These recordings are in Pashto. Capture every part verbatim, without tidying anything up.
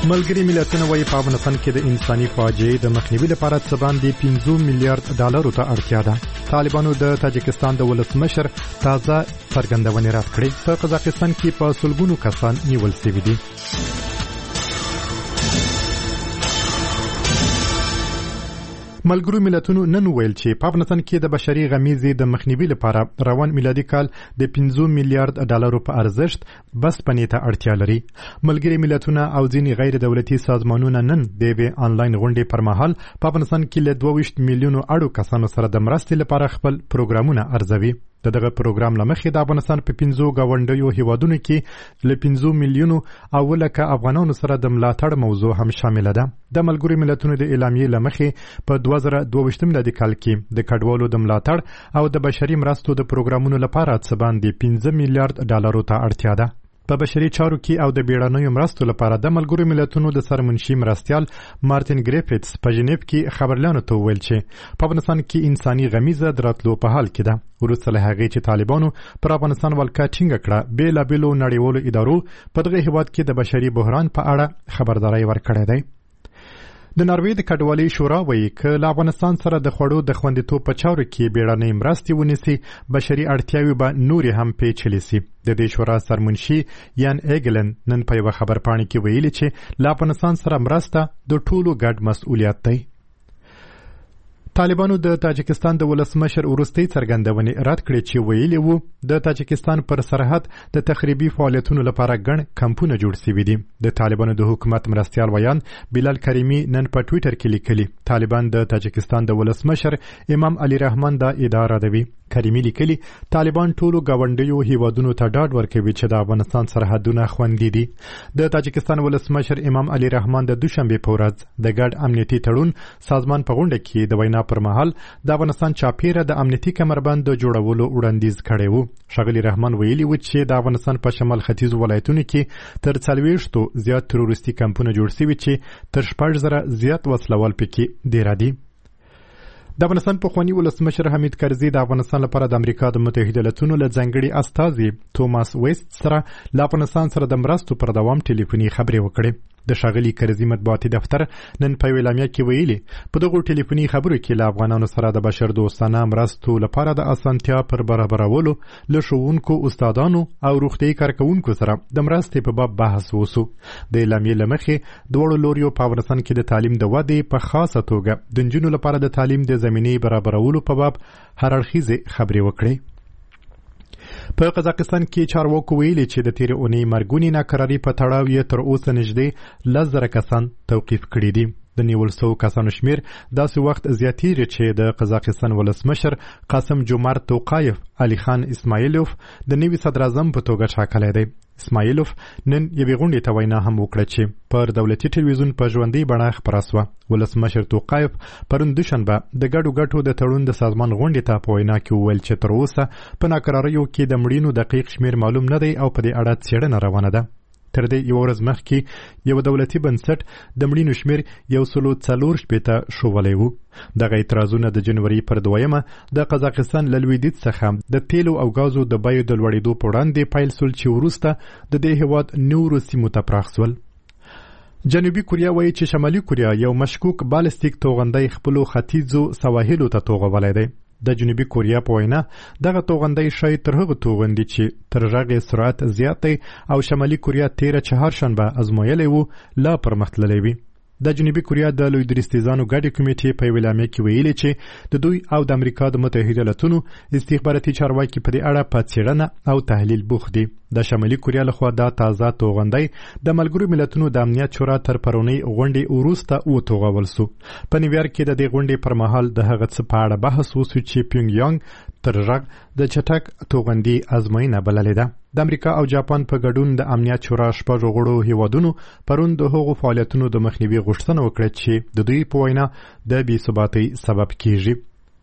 ملګري ملتونه وايي په افغانستان کې د انساني فاجعې د مخنیوي لپاره څه باندې پنځه میلیارډ ډالرو ته اړتیا ده. طالبانو د تاجکستان د ولسمشر تازه څرګندونې رد کړې. په قزاقستان کې په سلګونو کسان نیول شوي دي. ملګرو ملتونو نن ویل چې په افغانستان کې د بشري غمیزې د مخنیوي لپاره روان میلادي کال د پنځه میلیارډ ډالرو په ارزښت بس پنې ته اړتیا لري. ملګري ملتونه او ځینې غیر دولتي سازمانونه نن د یوې آنلاین غونډې پر مهال په افغانستان کې له دوه ویشت میلیونو اړو کسانو سره د مرستې لپاره خپل پروګرامونه ارزوي. د دغه پروګرام لمخې د افغانستان په پنځو گاونډیو هیوادونو کې له پنځو میلیونو او لکه افغانانو سره د ملاتړ موضوع هم شامل ده. د ملګرو ملتونو د اعلامیې لمخې په دوه زره دوه ویشت میلادي کال کې د کډوالو د ملاتړ او د بشري مرستو د پروګرامونو لپاره څه باندې پنځه میلیارډ ډالرو ته اړتیا ده. په بشري چارو کې او د بیړنیو مرستو لپاره د ملګرو ملتونو د سرمنشي مرستیال مارټین ګریفټس په ژنیف کې خبرلیانو ته وویل چې په افغانستان کې انساني غمیزه د راتلو په حال کې ده. وروسته له هغې چې طالبانو پر افغانستان ولکه ټینګه کړه، بېلابېلو نړیوالو ادارو په دغه هېواد کې د بشري بحران په اړه خبرداری ورکړی دی. د ناروې د کډوالۍ شورا وایي که له افغانستان سره د خوړو د خوندیتوب په چارو کې بیړنۍ مرستې ونیسي، بشري اړتیاوې به نورې هم پیچلې سي. د دې شورا سرمنشي یان ایګلن نن په یوه خبرپاڼه کې ویلي چې له افغانستان سره مرسته د ټولو ګډ مسؤلیت دی. طالبانو د تاجکستان د ولسمشر وروستۍ څرګندونې رد کړې چې ویلي وو د تاجکستان پر سرحد د تخریبي فعالیتونو لپاره ګڼ کمپونه جوړ شوي دي. د طالبانو د حکومت مرستیال ویان بلال کریمي نن په ټویټر کې لیکلي طالبان د تاجکستان د ولسمشر امام علي رحمان دا ادعا ردوي. کریمي لیکلي طالبان ټولو ګاونډیو هیوادونو ته ډاډ ورکوي چې د افغانستان سرحدونه خوندي دي. د تاجکستان ولسمشر امام علي رحمان د دوشنبې په ورځ د ګډ امنیتي تړون سازمان په غونډه کې د وینا پر مهال د افغانستان چاپیره د امنیتي کمربند د جوړولو وړاندیز کړی وو. ښاغلي رحمان ویلي و چې د افغانستان په شمال ختیځو ولایتونو کې تر څلوېښتو زیات تروریستي کمپونه جوړ شوي چې تر شپږ زره زیات وسلوال پکې ډېر دي. د افغانستان پخواني ولسمشر حمید کرزي د افغانستان لپاره د امریکا د متحده ایالاتونو له ځانګړي استازي توماس ویست سره له افغانستان سره د مرستو پر دوام ټلیفوني خبرې وکړې. د ښاغلي کرزي مطبوعاتي دفتر نن په یوه اعلامیه کې ویلي په دغو ټلیفوني خبرو کې له افغانانو سره د بشر دوستانه مرستو لپاره د اسانتیا پر برابرولو له ښوونکو، استادانو او روغتیایي کارکوونکو سره د مرستې په باب بحث وسو. د اعلامیې له مخې دواړو لوریو په افغانستان کې د تعلیم د ودې په خاصه توګه د نجونو لپاره د تعلیم د زمینې برابرولو په باب هر اړخیزې خبرې وکړې. په قزاقستان کې چارواکو ویلي چې د تیرې اونۍ مرګونې ناکراري په تړاو یې تر اوسه نږدې لس زره کسان توقیف کړي دي. د نیول شوو کسانو شمیر داسې وخت زیاتیږي چې د قزاقستان ولسمشر قاسم جومارت توقایف علي خان اسماعیلوف د نوي صدراعظم په توګه ټاکلی دی. اسماعیلوف نن یوې غونډې ته وینا هم وکړه چې پر دولتي ټلویزیون په ژوندۍ بڼه خپره سوه. ولسمشر توقایف پرون دوشنبه د ګډو ګټو د تړون د سازمان غونډې ته په وینا کې وویل چې تر اوسه په ناکراریو کې د مړینو دقیق شمیر معلوم نه دی او په دې اړه څېړنه روانه ده. تر دې یوه ورځ مخکې یو دولتي بنسټ د مړینو شمیر یو سلو څلور شپېته ښوولی و. دغه اعتراضونه د جنوري پر دویمه د قزاقستان له لویدیځ څخه د تیلو او غازو د بیو د لوړېدو په وړاندې پیل سول چې وروسته د دې هېواد نورو سیمو ته پراخ سول. جنوبي کوریا وایي چې شمالي کوریا یو مشکوک بالستیک توغندی خپلو ختیځو سواحلو ته توغولی دی. د جنوبي کوریا په وینا دغه توغندی ښایي تر هغه توغندي چې تر غږ سرعت زیات دی او شمالي کوریا تیره چهارشنبه ازمویلی و لا پرمختللی وي. د جنوبي کوریا د لوی درستیزانو ګډې کمیټې په یوه اعلامیه کې ویلي چې د دوی او د امریکا د متحده ایالاتونو استخباراتي چارواکي په دې اړه په څېړنه او تحلیل بوخت دي. د شمالي کوریا لخوا دا تازه توغندی د ملګرو ملتونو د امنیت شورا تر پرونۍ غونډې وروسته وتوغول سو. په نیویارک کې د دې غونډې پر مهال د هغه څه په اړه بحث وسو چې پیونګ یانګ تر غږ د چټک توغندي ازموینه بللې ده. د امریکا او جاپان په ګډون د امنیت شورا شپږو غړو هیوادونو پرون د هغو فعالیتونو د مخنیوي غوښتنه وکړه چې د دوی په وینا د بې ثباتۍ سبب کیږي.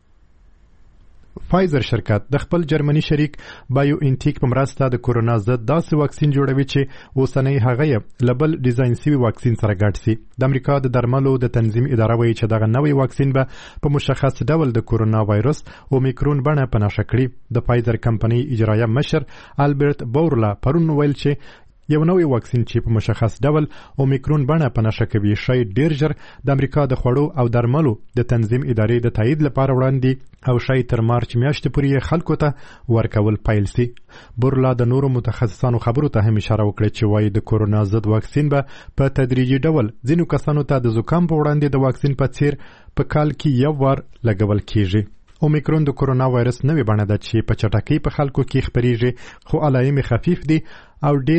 فایزر شرکت د خپل جرمني شریک بایو انټیک په مرسته د کورونا ضد داسې واکسین جوړوي چې اوسنۍ هغه یې له بل ډیزاین سوي واکسین سره ګډ سي. د امریکا د درملو د تنظیم اداره وایي چې دغه نوی واکسین به په مشخص ډول د کورونا وایرس اومیکرون بڼه په نښه کړي. د فایزر کمپنۍ اجرایه مشر البرت بورلا پرون ویل چې یو نوې واکسین چې په مشخص ډول اومیکرون بڼه په نښه کوي شی ډیر ژر د امریکا د خوړو او درملو د تنظیم ادارې د تایید لپاره وړاندې او شی تر مارچ میاشتې پورې خلکو ته ورکول پیل سي. بورلا د نورو متخصصانو خبرو ته هم اشاره وکړه چې وایي د کورونا ضد واکسین به په تدریجي ډول ځینو کسانو ته د زکام په وړاندې د واکسین په څیر په کال کې یو وار لګول کیږي. اومیکرون د کورونا وایرس نوې بڼه ده چې په چټکۍ په خلکو کې خپریږي خو علایمې خفیف دي او ډیر